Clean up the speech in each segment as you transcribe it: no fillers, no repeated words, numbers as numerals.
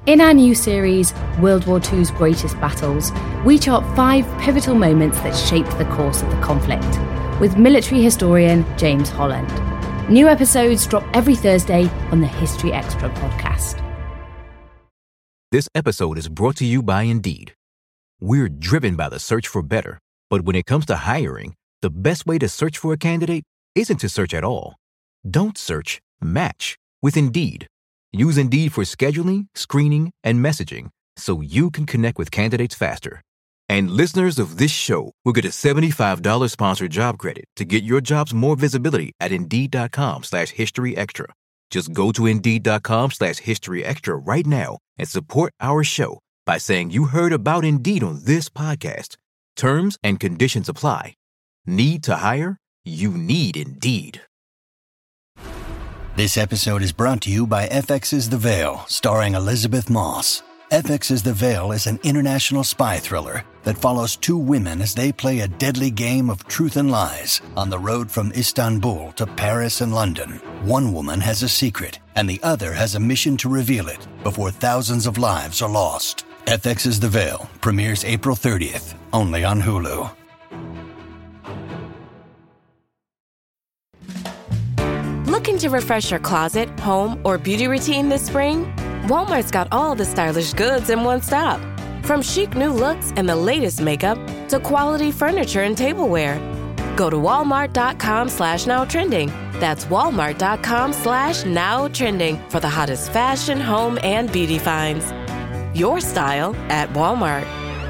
In our new series, World War II's Greatest Battles, we chart 5 pivotal moments that shaped the course of the conflict, with military historian James Holland. New episodes drop every Thursday on the History Extra podcast. This episode is brought to you by Indeed. We're driven by the search for better, but when it comes to hiring, the best way to search for a candidate isn't to search at all. Don't search, match with Indeed. Use Indeed for scheduling, screening, and messaging so you can connect with candidates faster. And listeners of this show will get a $75 sponsored job credit to get your jobs more visibility at Indeed.com/historyextra. Just go to Indeed.com/historyextra right now and support our show by saying you heard about Indeed on this podcast. Terms and conditions apply. Need to hire? You need Indeed. This episode is brought to you by FX's The Veil, starring Elizabeth Moss. FX's The Veil is an international spy thriller that follows 2 women as they play a deadly game of truth and lies on the road from Istanbul to Paris and London. One woman has a secret, and the other has a mission to reveal it before thousands of lives are lost. FX's The Veil premieres April 30th, only on Hulu. Looking to refresh your closet, home, or beauty routine this spring? Walmart's got all the stylish goods in one stop. From chic new looks and the latest makeup to quality furniture and tableware. Go to walmart.com/nowtrending. That's walmart.com/nowtrending for the hottest fashion, home, and beauty finds. Your style at Walmart.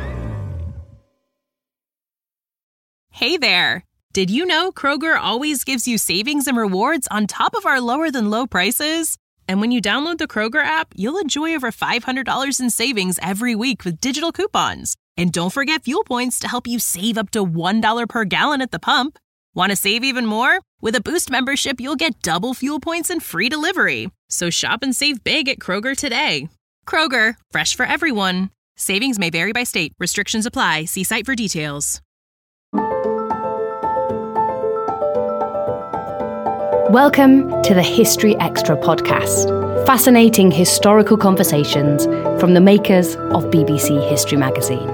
Hey there! Did you know Kroger always gives you savings and rewards on top of our lower-than-low prices? And when you download the Kroger app, you'll enjoy over $500 in savings every week with digital coupons. And don't forget fuel points to help you save up to $1 per gallon at the pump. Want to save even more? With a Boost membership, you'll get double fuel points and free delivery. So shop and save big at Kroger today. Kroger, fresh for everyone. Savings may vary by state. Restrictions apply. See site for details. Welcome to the History Extra podcast. Fascinating historical conversations from the makers of BBC History Magazine.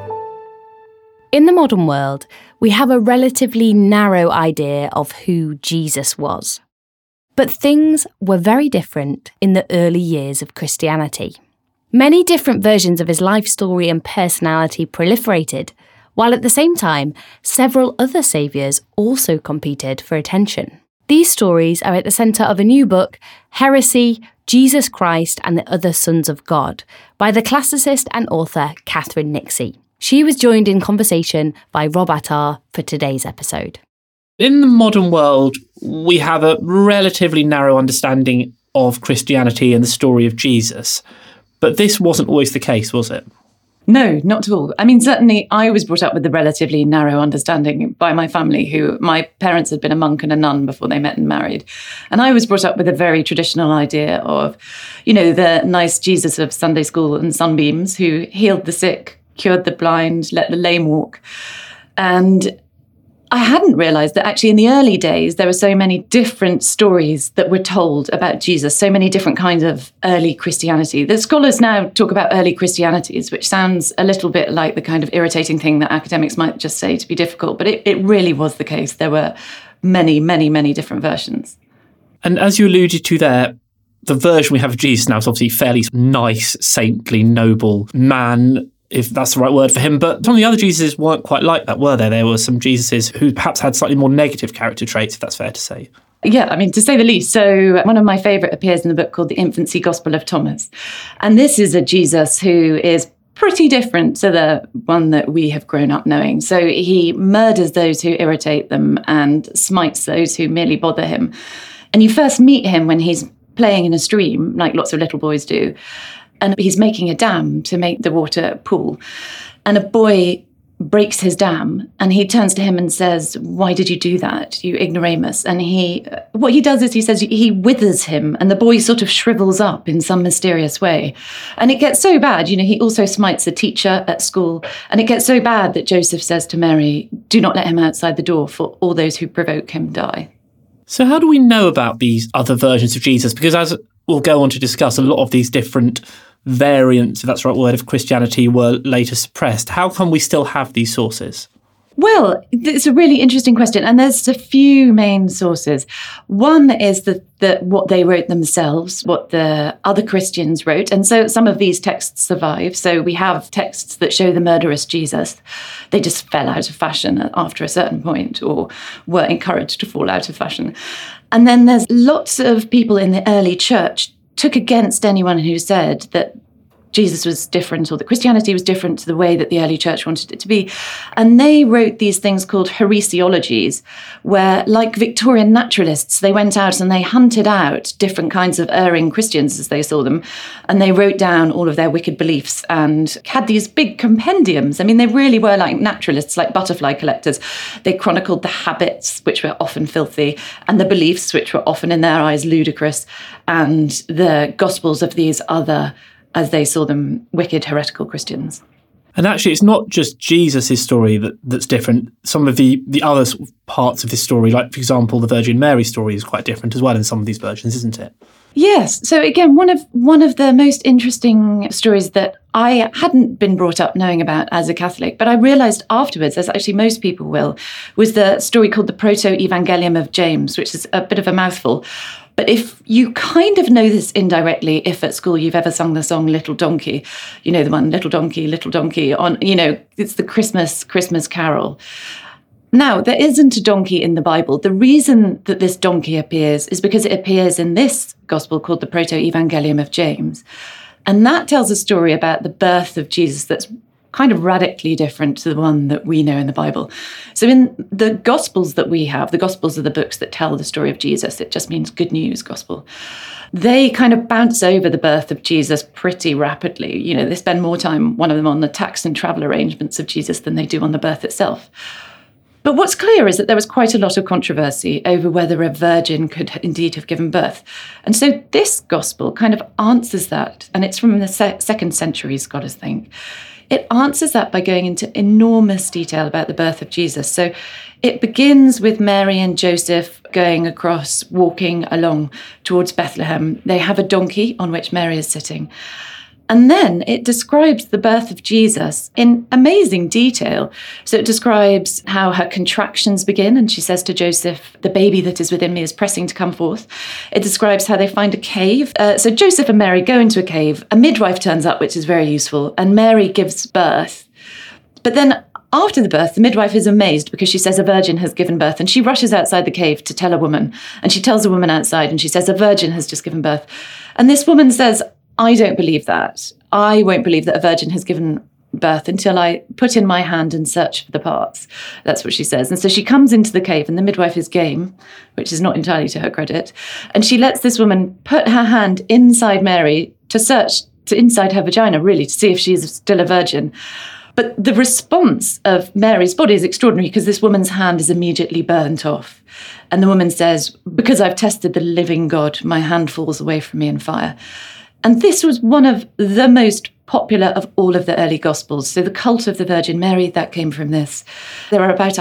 In the modern world, we have a relatively narrow idea of who Jesus was. But things were very different in the early years of Christianity. Many different versions of his life story and personality proliferated, while at the same time, several other saviours also competed for attention. These stories are at the centre of a new book, Heresy, Jesus Christ and the Other Sons of God, by the classicist and author Catherine Nixey. She was joined in conversation by Rob Attar for today's episode. In the modern world, we have a relatively narrow understanding of Christianity and the story of Jesus. But this wasn't always the case, was it? No, not at all. I mean, certainly I was brought up with a relatively narrow understanding by my family, who my parents had been a monk and a nun before they met and married. And I was brought up with a very traditional idea of, the nice Jesus of Sunday school and sunbeams who healed the sick, cured the blind, let the lame walk. And I hadn't realised that actually in the early days, there were so many different stories that were told about Jesus, so many different kinds of early Christianity. The scholars now talk about early Christianities, which sounds a little bit like the kind of irritating thing that academics might just say to be difficult. But it really was the case. There were many, many, many different versions. And as you alluded to there, the version we have of Jesus now is obviously fairly nice, saintly, noble man, if that's the right word for him. But some of the other Jesuses weren't quite like that, were there? There were some Jesuses who perhaps had slightly more negative character traits, if that's fair to say. Yeah, I mean, to say the least. So one of my favourite appears in the book called The Infancy Gospel of Thomas. And this is a Jesus who is pretty different to the one that we have grown up knowing. So he murders those who irritate them and smites those who merely bother him. And you first meet him when he's playing in a stream, like lots of little boys do. And he's making a dam to make the water pool. And a boy breaks his dam and he turns to him and says, "Why did you do that, you ignoramus?" And what he does is he says, he withers him, and the boy sort of shrivels up in some mysterious way. And it gets so bad, he also smites a teacher at school. And it gets so bad that Joseph says to Mary, "Do not let him outside the door, for all those who provoke him die." So how do we know about these other versions of Jesus? Because as we'll go on to discuss, a lot of these different variants, if that's the right word, of Christianity were later suppressed. How come we still have these sources? Well, it's a really interesting question, and there's a few main sources. One is that what they wrote themselves, what the other Christians wrote, and so some of these texts survive. So we have texts that show the murderous Jesus. They just fell out of fashion after a certain point, or were encouraged to fall out of fashion. And then there's lots of people in the early church took against anyone who said that Jesus was different, or that Christianity was different to the way that the early church wanted it to be. And they wrote these things called heresiologies, where, like Victorian naturalists, they went out and they hunted out different kinds of erring Christians, as they saw them, and they wrote down all of their wicked beliefs and had these big compendiums. I mean, they really were like naturalists, like butterfly collectors. They chronicled the habits, which were often filthy, and the beliefs, which were often, in their eyes, ludicrous, and the gospels of these other, as they saw them, wicked, heretical Christians. And actually, it's not just Jesus' story that's different. Some of the other sort of parts of this story, like, for example, the Virgin Mary story is quite different as well in some of these versions, isn't it? Yes. So again, one of the most interesting stories that I hadn't been brought up knowing about as a Catholic, but I realised afterwards, as actually most people will, was the story called the Proto-Evangelium of James, which is a bit of a mouthful. But if you kind of know this indirectly, if at school you've ever sung the song Little Donkey, you know the one, Little Donkey, on, you know, it's the Christmas carol. Now, there isn't a donkey in the Bible. The reason that this donkey appears is because it appears in this gospel called the Proto-Evangelium of James. And that tells a story about the birth of Jesus that's kind of radically different to the one that we know in the Bible. So in the Gospels that we have, the Gospels are the books that tell the story of Jesus. It just means good news gospel. They kind of bounce over the birth of Jesus pretty rapidly. You know, they spend more time, one of them, on the tax and travel arrangements of Jesus than they do on the birth itself. But what's clear is that there was quite a lot of controversy over whether a virgin could indeed have given birth. And so this gospel kind of answers that, and it's from the second century, scholars think. It answers that by going into enormous detail about the birth of Jesus. So it begins with Mary and Joseph going across, walking along towards Bethlehem. They have a donkey on which Mary is sitting. And then it describes the birth of Jesus in amazing detail. So it describes how her contractions begin, and she says to Joseph, "The baby that is within me is pressing to come forth." It describes how they find a cave. So Joseph and Mary go into a cave. A midwife turns up, which is very useful, and Mary gives birth. But then after the birth, the midwife is amazed because she says a virgin has given birth, and she rushes outside the cave to tell a woman. And she tells a woman outside, and she says a virgin has just given birth. And this woman says, "I don't believe that. I won't believe that a virgin has given birth until I put in my hand and search for the parts." That's what she says. And so she comes into the cave, and the midwife is game, which is not entirely to her credit. And she lets this woman put her hand inside Mary to search inside her vagina, really, to see if she's still a virgin. But the response of Mary's body is extraordinary because this woman's hand is immediately burnt off. And the woman says, "Because I've tested the living God, my hand falls away from me in fire." And this was one of the most popular of all of the early Gospels. So the cult of the Virgin Mary, that came from this. There are about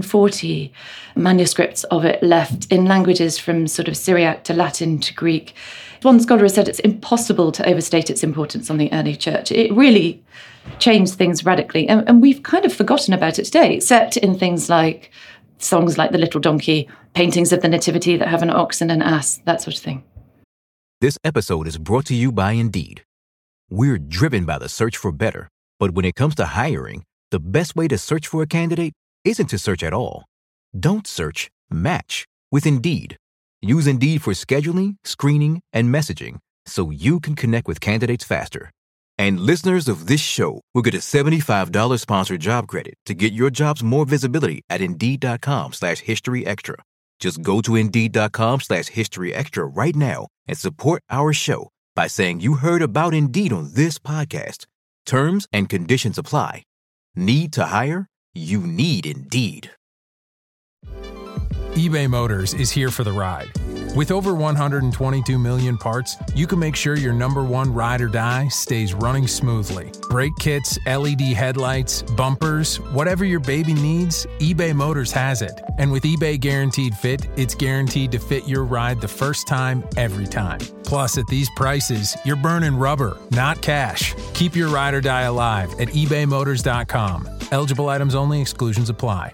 140 manuscripts of it left in languages from sort of Syriac to Latin to Greek. One scholar has said it's impossible to overstate its importance on the early church. It really changed things radically. And we've kind of forgotten about it today, except in things like songs like The Little Donkey, paintings of the Nativity that have an ox and an ass, that sort of thing. This episode is brought to you by Indeed. We're driven by the search for better, but when it comes to hiring, the best way to search for a candidate isn't to search at all. Don't search, match with Indeed. Use Indeed for scheduling, screening, and messaging so you can connect with candidates faster. And listeners of this show will get a $75 sponsored job credit to get your jobs more visibility at Indeed.com/HistoryExtra. Just go to Indeed.com/HistoryExtra right now and support our show by saying you heard about Indeed on this podcast. Terms and conditions apply. Need to hire? You need Indeed. eBay Motors is here for the ride. With over 122 million parts, you can make sure your number one ride or die stays running smoothly. Brake kits, LED headlights, bumpers, whatever your baby needs, eBay Motors has it. And with eBay Guaranteed Fit, it's guaranteed to fit your ride the first time, every time. Plus, at these prices, you're burning rubber, not cash. Keep your ride or die alive at ebaymotors.com. Eligible items only. Exclusions apply.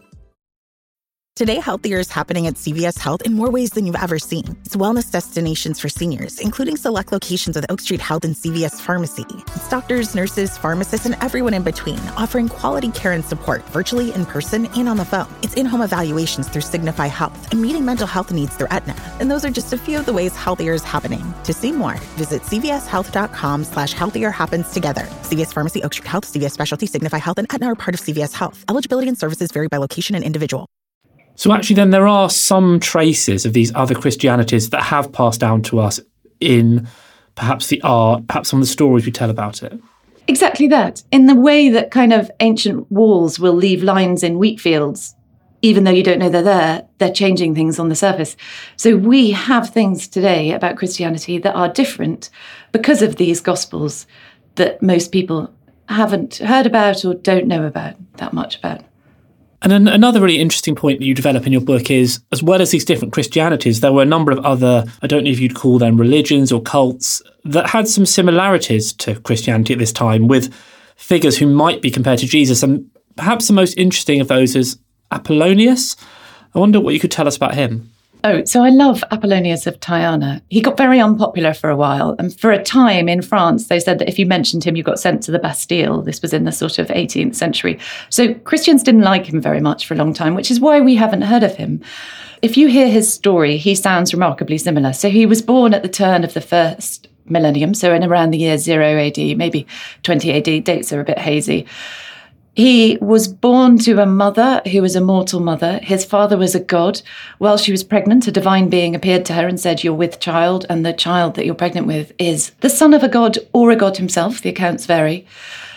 Today, Healthier is happening at CVS Health in more ways than you've ever seen. It's wellness destinations for seniors, including select locations with Oak Street Health and CVS Pharmacy. It's doctors, nurses, pharmacists, and everyone in between, offering quality care and support virtually, in person, and on the phone. It's in-home evaluations through Signify Health and meeting mental health needs through Aetna. And those are just a few of the ways Healthier is happening. To see more, visit cvshealth.com/healthier happens together. CVS Pharmacy, Oak Street Health, CVS Specialty, Signify Health, and Aetna are part of CVS Health. Eligibility and services vary by location and individual. So actually then there are some traces of these other Christianities that have passed down to us in perhaps the art, perhaps some of the stories we tell about it. Exactly that. In the way that kind of ancient walls will leave lines in wheat fields, even though you don't know they're changing things on the surface. So we have things today about Christianity that are different because of these Gospels that most people haven't heard about or don't know about that much about. And then another really interesting point that you develop in your book is, as well as these different Christianities, there were a number of other, I don't know if you'd call them religions or cults, that had some similarities to Christianity at this time, with figures who might be compared to Jesus. And perhaps the most interesting of those is Apollonius. I wonder what you could tell us about him. Oh, so I love Apollonius of Tyana. He got very unpopular for a while. And for a time in France, they said that if you mentioned him, you got sent to the Bastille. This was in the sort of 18th century. So Christians didn't like him very much for a long time, which is why we haven't heard of him. If you hear his story, he sounds remarkably similar. So he was born at the turn of the first millennium, so in around the year 0 AD, maybe 20 AD. Dates are a bit hazy. He was born to a mother who was a mortal mother. His father was a god. While she was pregnant, a divine being appeared to her and said, "You're with child, and the child that you're pregnant with is the son of a god or a god himself." The accounts vary.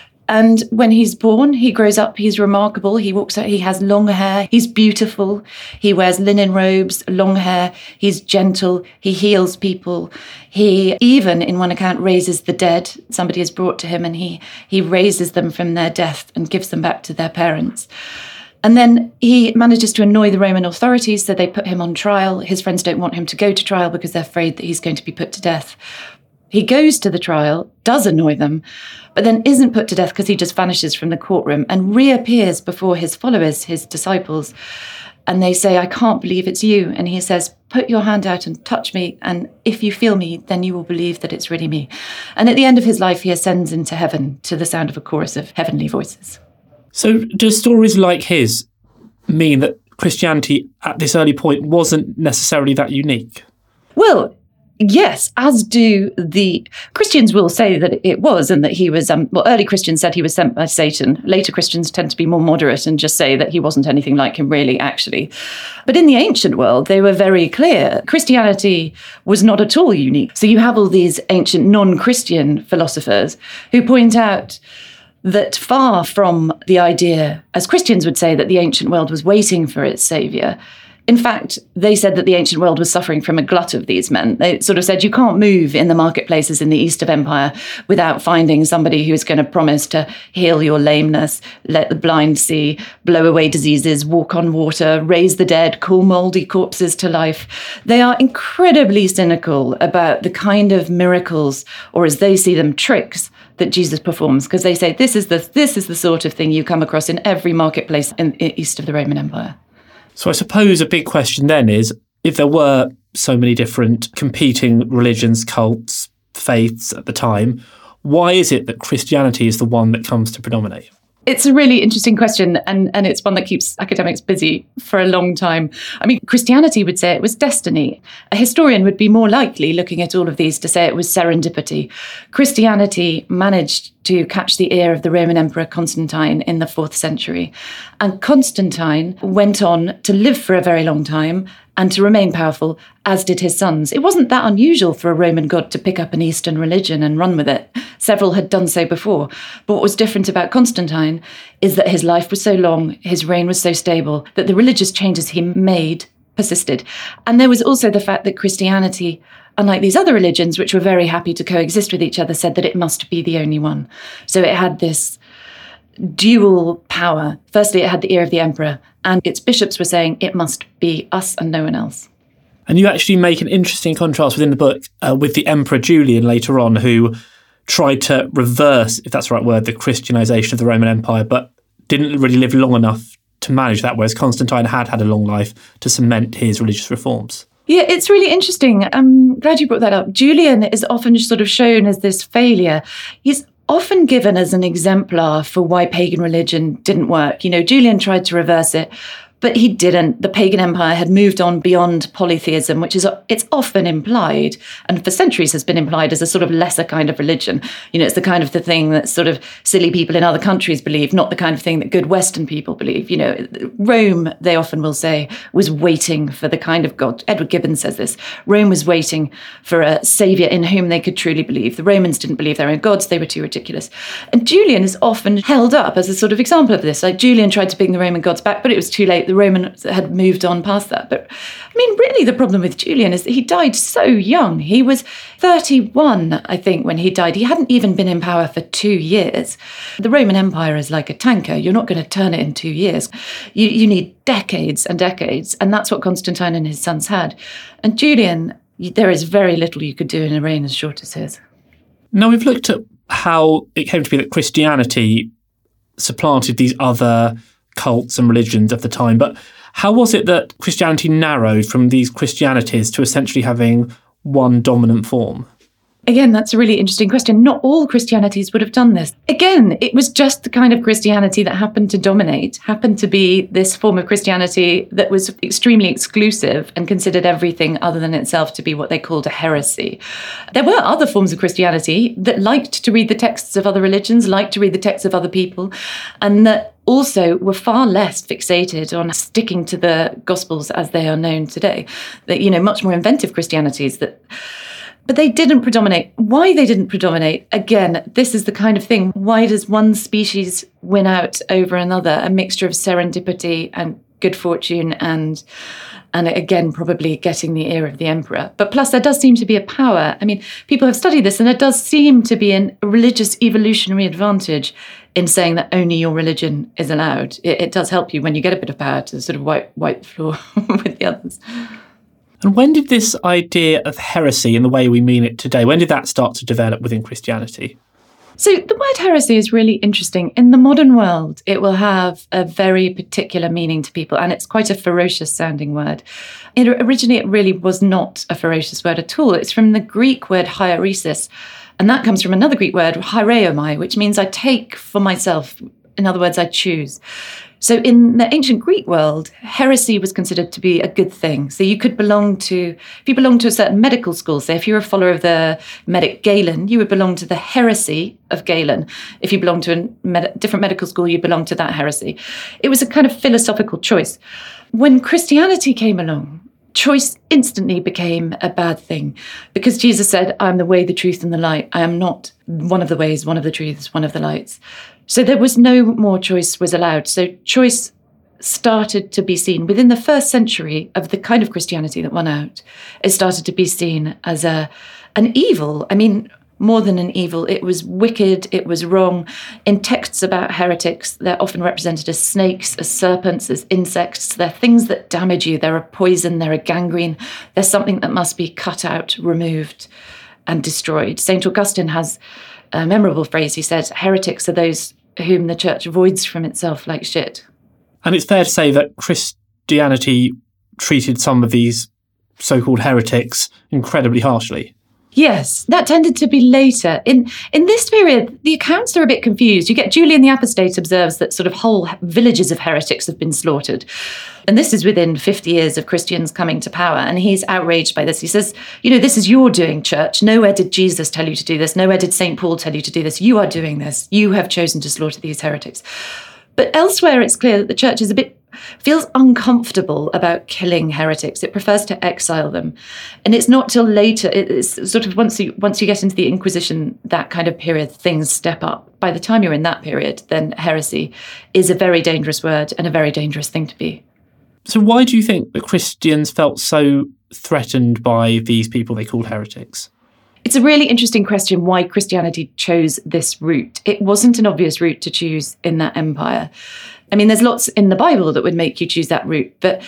And when he's born, he grows up, he's remarkable. He walks out, he has long hair, he's beautiful. He wears linen robes, long hair, he's gentle, he heals people. He even, in one account, raises the dead. Somebody is brought to him and he raises them from their death and gives them back to their parents. And then he manages to annoy the Roman authorities, so they put him on trial. His friends don't want him to go to trial because they're afraid that he's going to be put to death. He goes to the trial, does annoy them, but then isn't put to death because he just vanishes from the courtroom and reappears before his followers, his disciples. And they say, "I can't believe it's you." And he says, "Put your hand out and touch me. And if you feel me, then you will believe that it's really me." And at the end of his life, he ascends into heaven to the sound of a chorus of heavenly voices. So do stories like his mean that Christianity at this early point wasn't necessarily that unique? Well, yes, as do the Christians will say that it was, and that he was, early Christians said he was sent by Satan. Later Christians tend to be more moderate and just say that he wasn't anything like him really, actually. But in the ancient world, they were very clear. Christianity was not at all unique. So you have all these ancient non-Christian philosophers who point out that far from the idea, as Christians would say, that the ancient world was waiting for its saviour, in fact, they said that the ancient world was suffering from a glut of these men. They sort of said, you can't move in the marketplaces in the East of Empire without finding somebody who's going to promise to heal your lameness, let the blind see, blow away diseases, walk on water, raise the dead, call mouldy corpses to life. They are incredibly cynical about the kind of miracles, or as they see them, tricks, that Jesus performs, because they say this is the sort of thing you come across in every marketplace in east of the Roman Empire. So I suppose a big question then is, if there were so many different competing religions, cults, faiths at the time, why is it that Christianity is the one that comes to predominate? It's a really interesting question, and it's one that keeps academics busy for a long time. I mean, Christianity would say it was destiny. A historian would be more likely, looking at all of these, to say it was serendipity. Christianity managed to catch the ear of the Roman Emperor Constantine in the 4th century. And Constantine went on to live for a very long time and to remain powerful, as did his sons. It wasn't that unusual for a Roman god to pick up an Eastern religion and run with it. Several had done so before. But what was different about Constantine is that his life was so long, his reign was so stable, that the religious changes he made persisted. And there was also the fact that Christianity, unlike these other religions, which were very happy to coexist with each other, said that it must be the only one. So it had this dual power. Firstly, it had the ear of the emperor, and its bishops were saying it must be us and no one else. And you actually make an interesting contrast within the book with the Emperor Julian later on, who tried to reverse, if that's the right word, the Christianization of the Roman Empire, but didn't really live long enough to manage that, whereas Constantine had a long life to cement his religious reforms. Yeah, it's really interesting. I'm glad you brought that up. Julian is often sort of shown as this failure. He's often given as an exemplar for why pagan religion didn't work. You know, Julian tried to reverse it, but he didn't. The pagan empire had moved on beyond polytheism, which is, it's often implied, and for centuries has been implied as a sort of lesser kind of religion. You know, it's the kind of the thing that sort of silly people in other countries believe, not the kind of thing that good Western people believe. You know, Rome, they often will say, was waiting for the kind of God. Edward Gibbon says this. Rome was waiting for a saviour in whom they could truly believe. The Romans didn't believe their own gods. They were too ridiculous. And Julian is often held up as a sort of example of this. Like, Julian tried to bring the Roman gods back, but it was too late. The Romans had moved on past that. But I mean, really the problem with Julian is that he died so young. He was 31, I think, when he died. He hadn't even been in power for 2 years. The Roman Empire is like a tanker. You're not going to turn it in 2 years. You need decades and decades. And that's what Constantine and his sons had. And Julian, there is very little you could do in a reign as short as his. Now, we've looked at how it came to be that Christianity supplanted these other cults and religions of the time, but how was it that Christianity narrowed from these Christianities to essentially having one dominant form? Again, that's a really interesting question. Not all Christianities would have done this. Again, it was just the kind of Christianity that happened to dominate, happened to be this form of Christianity that was extremely exclusive and considered everything other than itself to be what they called a heresy. There were other forms of Christianity that liked to read the texts of other religions, liked to read the texts of other people, and that also were far less fixated on sticking to the Gospels as they are known today. That, you know, much more inventive Christianities that... But they didn't predominate. Why they didn't predominate? Again, this is the kind of thing. Why does one species win out over another? A mixture of serendipity and good fortune and again, probably getting the ear of the emperor. But plus, there does seem to be a power. I mean, people have studied this, and there does seem to be a religious evolutionary advantage in saying that only your religion is allowed. It does help you when you get a bit of power to sort of wipe the floor with the others. And when did this idea of heresy in the way we mean it today, when did that start to develop within Christianity? So the word heresy is really interesting. In the modern world, it will have a very particular meaning to people, and it's quite a ferocious sounding word. Originally, it really was not a ferocious word at all. It's from the Greek word hieresis, and that comes from another Greek word, hiereomai, which means I take for myself. In other words, I choose. So in the ancient Greek world, heresy was considered to be a good thing. So you could if you belonged to a certain medical school, say if you were a follower of the medic Galen, you would belong to the heresy of Galen. If you belonged to a different medical school, you belonged to that heresy. It was a kind of philosophical choice. When Christianity came along, choice instantly became a bad thing because Jesus said, I'm the way, the truth, and the light. I am not one of the ways, one of the truths, one of the lights. So there was no more choice was allowed. So choice started to be seen within the first century of the kind of Christianity that won out. It started to be seen as an evil. I mean, more than an evil, it was wicked, it was wrong. In texts about heretics, they're often represented as snakes, as serpents, as insects. They're things that damage you. They're a poison, they're a gangrene. They're something that must be cut out, removed, and destroyed. St. Augustine has a memorable phrase. He says, heretics are those whom the church avoids from itself like shit. And it's fair to say that Christianity treated some of these so-called heretics incredibly harshly. Yes, that tended to be later. In this period, the accounts are a bit confused. You get Julian the Apostate observes that sort of whole villages of heretics have been slaughtered. And this is within 50 years of Christians coming to power. And he's outraged by this. He says, you know, this is your doing, church. Nowhere did Jesus tell you to do this. Nowhere did St. Paul tell you to do this. You are doing this. You have chosen to slaughter these heretics. But elsewhere, it's clear that the church is feels uncomfortable about killing heretics. It prefers to exile them. And it's not till later, it's sort of once you get into the Inquisition, that kind of period, things step up. By the time you're in that period, then heresy is a very dangerous word and a very dangerous thing to be. So why do you think that Christians felt so threatened by these people they called heretics? It's a really interesting question why Christianity chose this route. It wasn't an obvious route to choose in that empire. I mean, there's lots in the Bible that would make you choose that route, but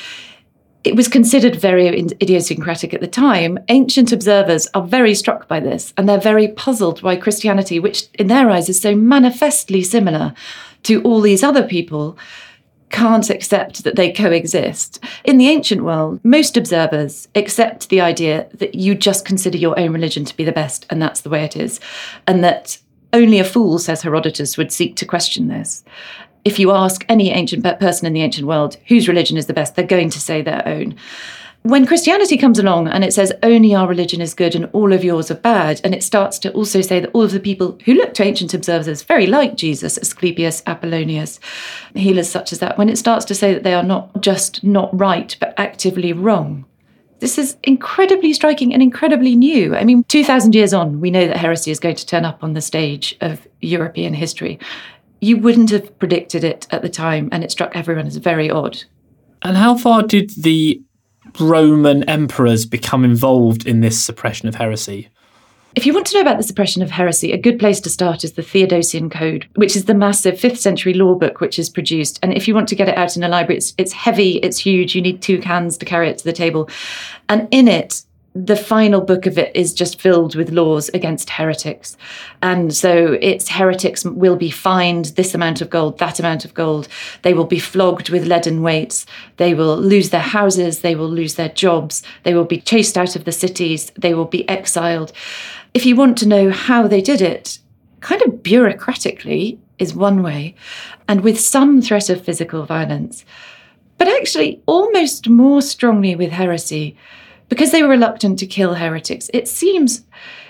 it was considered very idiosyncratic at the time. Ancient observers are very struck by this, and they're very puzzled why Christianity, which in their eyes is so manifestly similar to all these other people, can't accept that they coexist. In the ancient world, most observers accept the idea that you just consider your own religion to be the best, and that's the way it is, and that only a fool, says Herodotus, would seek to question this. If you ask any ancient person in the ancient world whose religion is the best, they're going to say their own. When Christianity comes along and it says only our religion is good and all of yours are bad, and it starts to also say that all of the people who look to ancient observers very like Jesus, Asclepius, Apollonius, healers such as that, when it starts to say that they are not just not right, but actively wrong, this is incredibly striking and incredibly new. I mean, 2,000 years on, we know that heresy is going to turn up on the stage of European history. You wouldn't have predicted it at the time, and it struck everyone as very odd. And how far did the Roman emperors become involved in this suppression of heresy? If you want to know about the suppression of heresy, a good place to start is the Theodosian Code, which is the massive 5th century law book which is produced. And if you want to get it out in a library, it's heavy, it's huge, you need 2 cans to carry it to the table. And in it, the final book of it is just filled with laws against heretics. And so it's heretics will be fined this amount of gold, that amount of gold. They will be flogged with leaden weights. They will lose their houses. They will lose their jobs. They will be chased out of the cities. They will be exiled. If you want to know how they did it, kind of bureaucratically is one way, and with some threat of physical violence, but actually almost more strongly with heresy. Because they were reluctant to kill heretics, it seems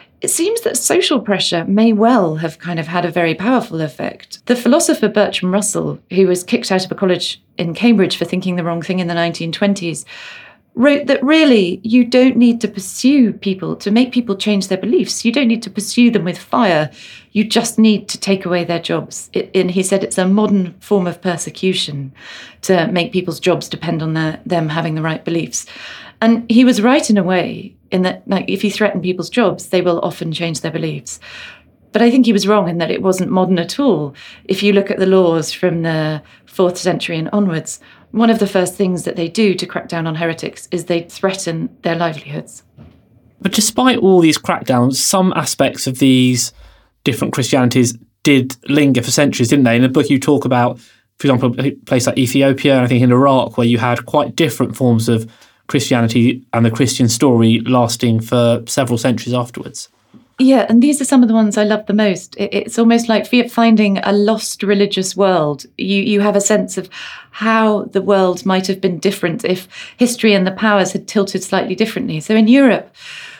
that social pressure may well have kind of had a very powerful effect. The philosopher Bertrand Russell, who was kicked out of a college in Cambridge for thinking the wrong thing in the 1920s, wrote that really you don't need to pursue people to make people change their beliefs. You don't need to pursue them with fire. You just need to take away their jobs. And he said it's a modern form of persecution to make people's jobs depend on them having the right beliefs. And he was right in a way, in that, like, if you threaten people's jobs, they will often change their beliefs. But I think he was wrong in that it wasn't modern at all. If you look at the laws from the 4th century and onwards, one of the first things that they do to crack down on heretics is they threaten their livelihoods. But despite all these crackdowns, some aspects of these different Christianities did linger for centuries, didn't they? In the book you talk about, for example, a place like Ethiopia, and I think in Iraq, where you had quite different forms of Christianity and the Christian story lasting for several centuries afterwards. Yeah, and these are some of the ones I love the most. It's almost like finding a lost religious world. You have a sense of how the world might have been different if history and the powers had tilted slightly differently. So in Europe,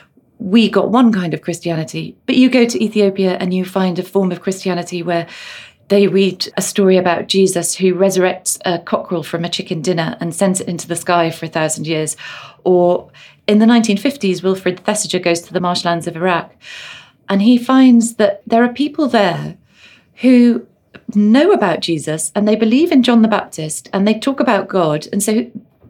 we got one kind of Christianity, but you go to Ethiopia and you find a form of Christianity where they read a story about Jesus who resurrects a cockerel from a chicken dinner and sends it into the sky for 1,000 years. Or in the 1950s, Wilfrid Thesiger goes to the marshlands of Iraq, and he finds that there are people there who know about Jesus and they believe in John the Baptist and they talk about God. And so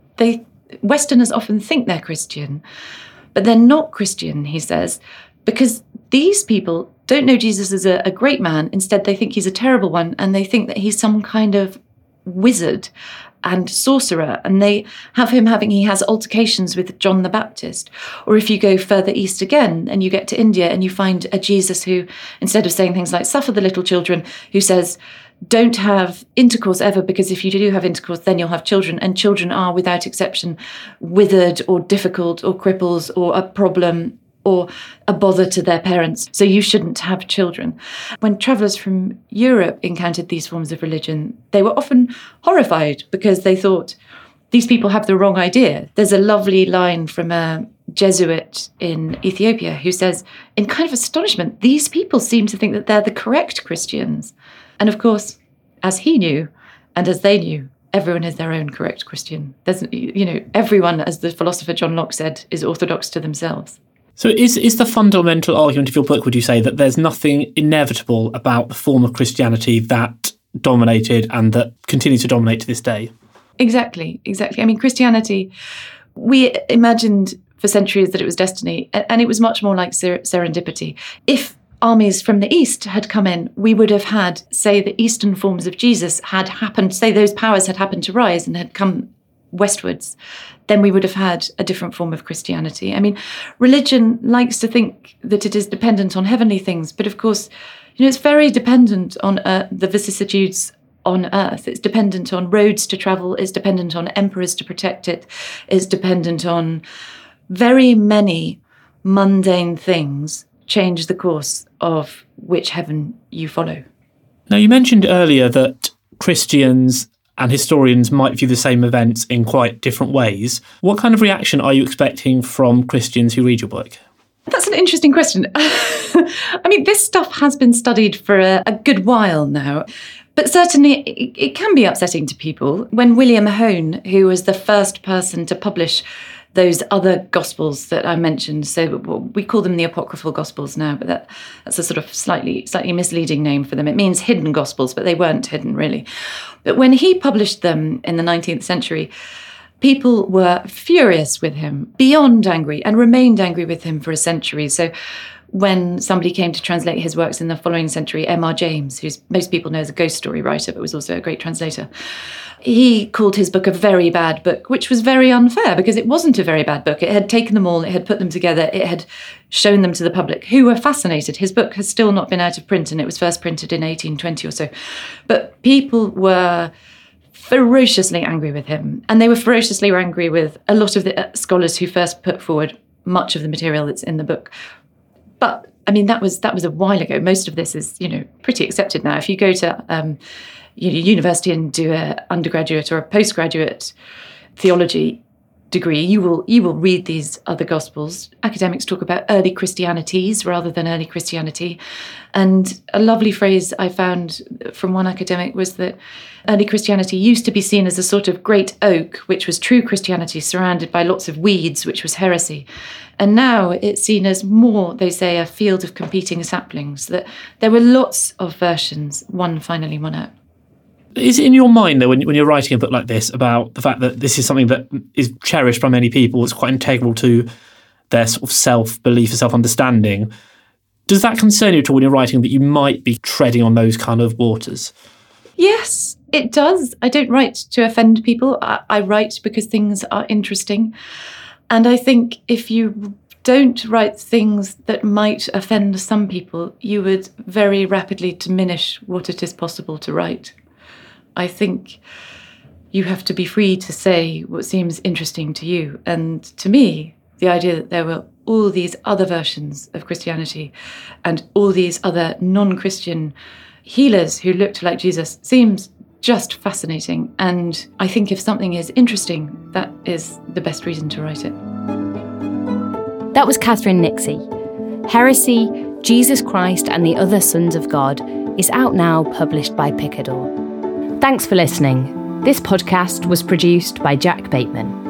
Westerners often think they're Christian, but they're not Christian, he says, because these people don't know Jesus as a great man. Instead, they think he's a terrible one, and they think that he's some kind of wizard and sorcerer, and they have he has altercations with John the Baptist. Or if you go further east again and you get to India and you find a Jesus who, instead of saying things like suffer the little children, who says don't have intercourse ever, because if you do have intercourse then you'll have children, and children are without exception withered or difficult or cripples or a problem or a bother to their parents, so you shouldn't have children. When travellers from Europe encountered these forms of religion, they were often horrified because they thought, these people have the wrong idea. There's a lovely line from a Jesuit in Ethiopia who says, in kind of astonishment, these people seem to think that they're the correct Christians. And of course, as he knew, and as they knew, everyone is their own correct Christian. Everyone, as the philosopher John Locke said, is orthodox to themselves. So is the fundamental argument of your book, would you say, that there's nothing inevitable about the form of Christianity that dominated and that continues to dominate to this day? Exactly. I mean, Christianity, we imagined for centuries that it was destiny, and it was much more like serendipity. If armies from the East had come in, we would have had, say, the Eastern forms of Jesus had happened, say those powers had happened to rise and had come westwards, then we would have had a different form of Christianity. I mean, religion likes to think that it is dependent on heavenly things, but of course, it's very dependent on the vicissitudes on earth. It's dependent on roads to travel, it's dependent on emperors to protect it, it's dependent on very many mundane things change the course of which heaven you follow. Now, you mentioned earlier that Christians and historians might view the same events in quite different ways. What kind of reaction are you expecting from Christians who read your book? That's an interesting question. I mean, this stuff has been studied for a good while now. But certainly it can be upsetting to people. When William Hone, who was the first person to publish those other Gospels that I mentioned, so we call them the Apocryphal Gospels now, but that's a sort of slightly misleading name for them. It means hidden Gospels, but they weren't hidden really. But when he published them in the 19th century, people were furious with him, beyond angry, and remained angry with him for a century. So when somebody came to translate his works in the following century, M.R. James, who most people know as a ghost story writer, but was also a great translator, he called his book a very bad book, which was very unfair because it wasn't a very bad book. It had taken them all, it had put them together, it had shown them to the public, who were fascinated. His book has still not been out of print, and it was first printed in 1820 or so. But people were ferociously angry with him, and they were ferociously angry with a lot of the scholars who first put forward much of the material that's in the book. But I mean, that was a while ago. Most of this is, pretty accepted now. If you go to university and do an undergraduate or a postgraduate theology degree, you will read these other Gospels. Academics talk about early Christianities rather than early Christianity. And a lovely phrase I found from one academic was that early Christianity used to be seen as a sort of great oak, which was true Christianity, surrounded by lots of weeds, which was heresy. And now it's seen as more, they say, a field of competing saplings, that there were lots of versions, one finally won out. Is it in your mind, though, when you're writing a book like this, about the fact that this is something that is cherished by many people, it's quite integral to their sort of self-belief and self-understanding, does that concern you at all when you're writing that you might be treading on those kind of waters? Yes, it does. I don't write to offend people. I write because things are interesting. And I think if you don't write things that might offend some people, you would very rapidly diminish what it is possible to write. I think you have to be free to say what seems interesting to you. And to me, the idea that there were all these other versions of Christianity and all these other non-Christian healers who looked like Jesus seems just fascinating. And I think if something is interesting, that is the best reason to write it. That was Catherine Nixey. Heresy, Jesus Christ and the Other Sons of God is out now, published by Picador. Thanks for listening. This podcast was produced by Jack Bateman.